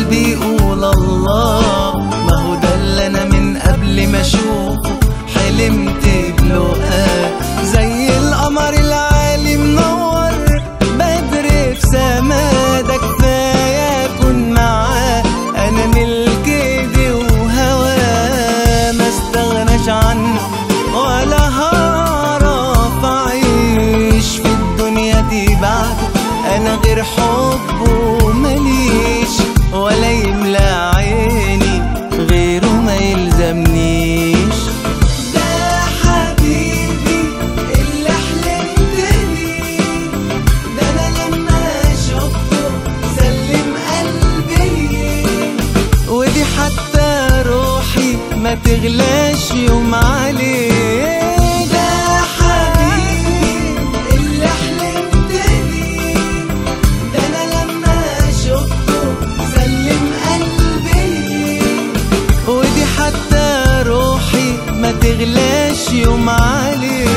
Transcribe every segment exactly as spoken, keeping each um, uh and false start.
قلبي يقول الله، ما هو ده اللي انا من قبل ما اشوفه حلمت بلقاه. زي القمر العالي منور بدر في سما، ده كفايه اكون معاه، انا ملك ايدي وهواه. ما استغناش عنه ولا هعرف اعيش في الدنيا دي بعده، انا غير حبه مليش، ولا يملى عيني غيره ما يلزمنيش. ده حبيبي اللي حلمت بيه، ده انا لما شفته سلم قلبي، ودي حتى روحي ما تغلاش يوم عليه. ده حبيبي اللي حلمت بيه، ده انا لما شفته سلم قلبي، ودي حتى روحي ما تغلاش يوم عليه.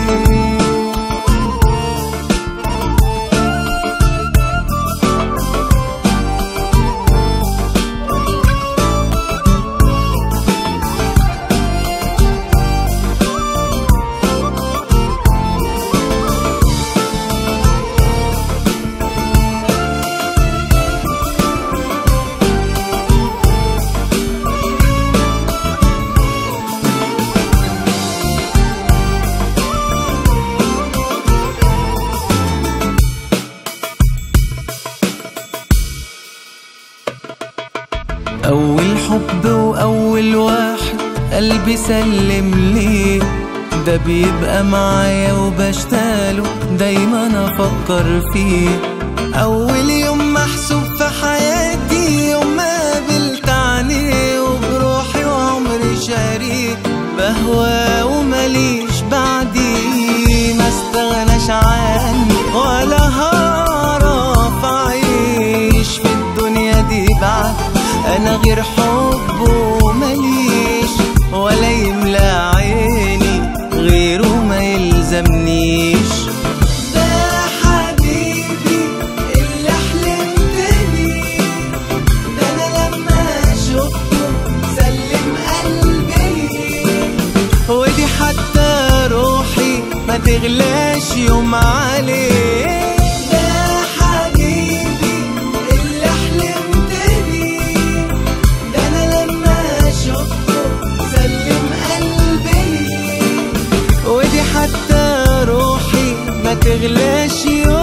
أول حب وأول واحد قلبي سلم ليه، ده بيبقى معايا وبشتاله دايما أفكر فيه. أول يوم محسوب في حياتي يوم ما قابلت عينيه، وبروحي وعمري شريك بهوى ومليش بعديه. ما استغناش عني ولا هعرف أعيش في الدنيا دي بعد، أنا غير حبه مليش، ولا يملى عيني غيره ما يلزمنيش. ده حبيبي اللي حلمت بيه، ده أنا لما شفته سلم قلبي، ودي حتى روحي ما تغلاش يوم عليه. حتى روحي ما تغلاش يوم